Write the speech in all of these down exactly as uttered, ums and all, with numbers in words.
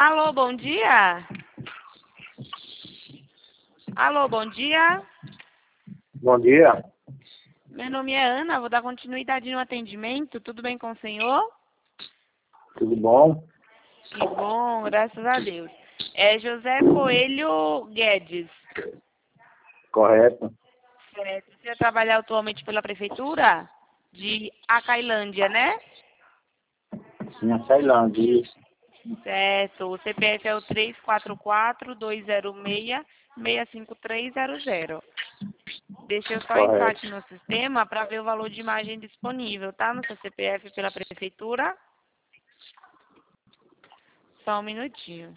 Alô, bom dia? Alô, bom dia? Bom dia. Meu nome é Ana, vou dar continuidade no atendimento. Tudo bem com o senhor? Tudo bom? Que bom, graças a Deus. É José Coelho Guedes. Correto. Certo. Você trabalha atualmente pela prefeitura de Acailândia, né? Sim, a Ceilândia. Isso. Certo. O C P F é o três quatro quatro, dois zero seis, seis cinco três zero zero. Deixa eu só entrar Correto. aqui no sistema para ver o valor de imagem disponível, tá? No seu C P F pela prefeitura. Só um minutinho.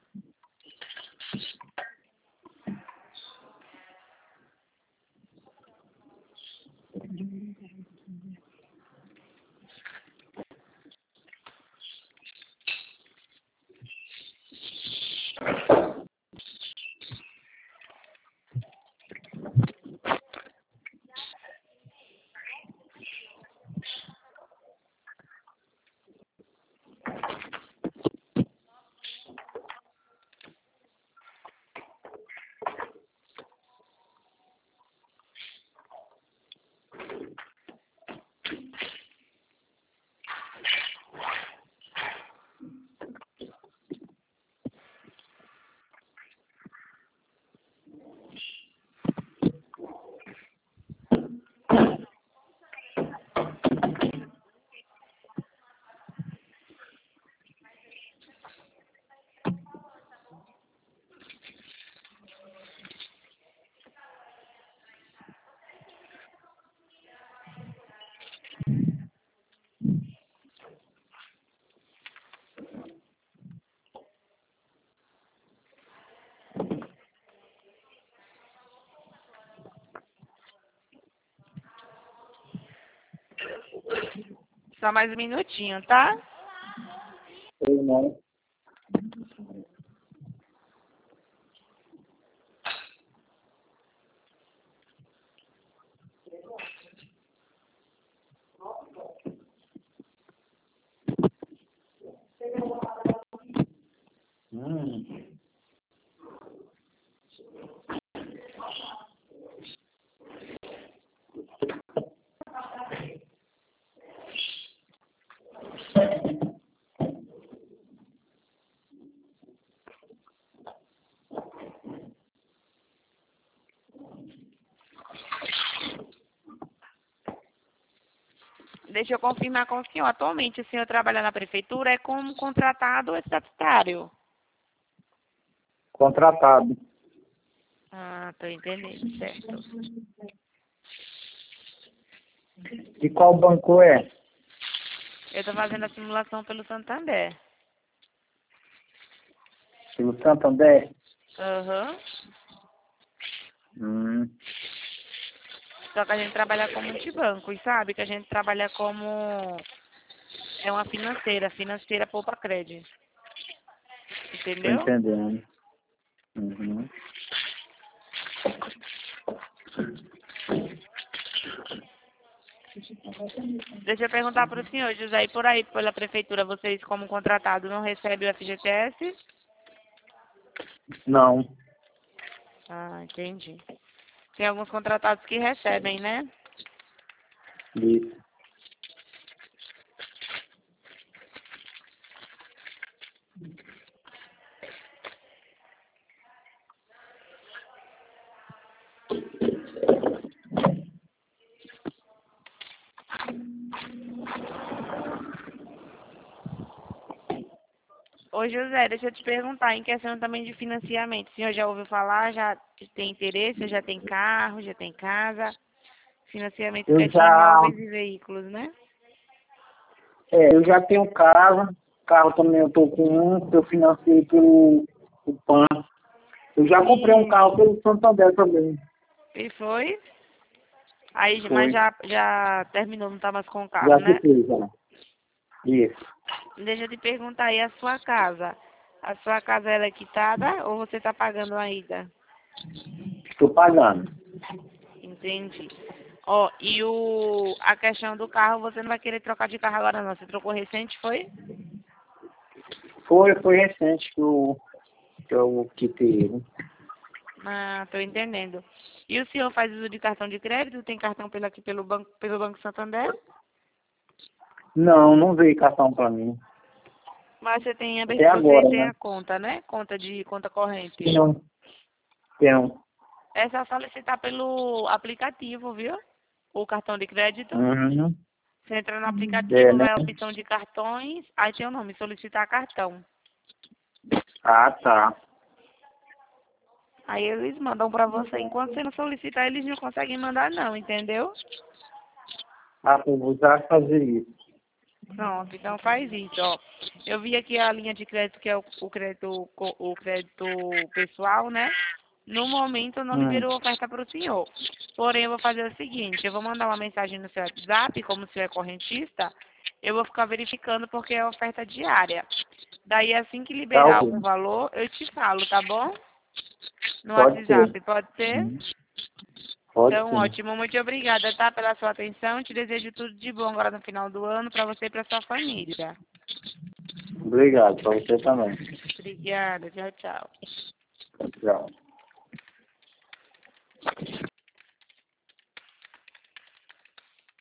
Só mais um minutinho, tá? Sei não. Hum. Deixa eu confirmar com o senhor. Atualmente o senhor trabalha na prefeitura é como contratado ou estatutário? Contratado. Ah, tô entendendo, certo. E qual banco é? Eu tô fazendo a simulação pelo Santander. Pelo Santander? Aham. Hum. Só que a gente trabalha com multibancos, sabe? Que a gente trabalha como... É uma financeira, financeira poupa crédito. Tô Entendeu? entendendo. Uhum. Deixa eu perguntar para o senhor, José, e por aí, pela prefeitura, vocês como contratado não recebem o F G T S? Não. Ah, entendi. Tem alguns contratados que recebem, né? Isso. Ô, José, deixa eu te perguntar, em questão também de financiamento, o senhor já ouviu falar, já tem interesse, já tem carro, já tem casa, financiamento que Eu é de já, imóveis e veículos, né? é, eu já tenho carro. Carro também eu tô com um, que eu financei pelo o PAN. Eu já comprei um E, carro pelo Santander também. e foi? Aí, mas Foi. já, já terminou, não tá mais com o carro, Já né? fiquei, já. Isso. Deixa eu te perguntar aí a sua casa. A sua casa ela é quitada ou você está pagando ainda? Estou pagando. Entendi. Ó, e o, a questão do carro, você não vai querer trocar de carro agora não. Você trocou recente, foi? Foi, foi recente que eu, que eu quitei ele. Ah, tô entendendo. E o senhor faz uso de cartão de crédito? Tem cartão pelo aqui pelo Banco, pelo Banco Santander? Não, não veio cartão pra mim. Mas você tem, a- Até você agora, tem né? a conta, né? Conta de conta corrente. Não, tem. É só solicitar pelo aplicativo, viu? O cartão de crédito. Uhum. Você entra no É, aplicativo, né? vai a opção de cartões, aí tem o nome, solicitar cartão. Ah, tá. Aí eles mandam pra você. Enquanto você não solicitar, eles não conseguem mandar não, entendeu? Ah, eu vou já fazer isso. Pronto, então faz isso, ó. Eu vi aqui a linha de crédito, que é o, o crédito, co- o crédito pessoal, né? No momento não Hum, liberou oferta para o senhor. Porém, eu vou fazer o seguinte, eu vou mandar uma mensagem no seu WhatsApp, como o senhor é correntista, eu vou ficar verificando porque é oferta diária. Daí, assim que tá liberar ok. algum valor, eu te falo, tá bom? No Pode ser. WhatsApp, pode ser? Uhum. Pode Então, sim. ótimo. Muito obrigada, tá? Pela sua atenção. Te desejo tudo de bom agora no final do ano para você e para sua família. Obrigado, pra você também. Obrigada. Tchau, tchau. Tchau.